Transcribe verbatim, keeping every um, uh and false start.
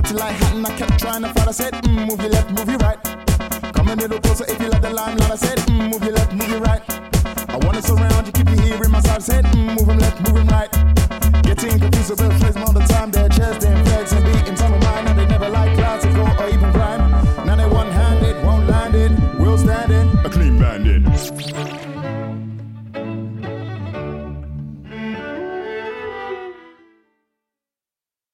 till I hadn't, I kept trying to fight. I said, mm, move your left, move your right. Come a little closer if you like the limelight. I said, mm, move your left, move your right. I wanna surround you, keep you hearing my side. I said, mm, move him left, move him right. Getting confused with flames all the time. Their chairs, their flags and beating some of mine. Now they never like classical or even crime. Now they one-handed, won't land it. Will stand it, a clean bandit.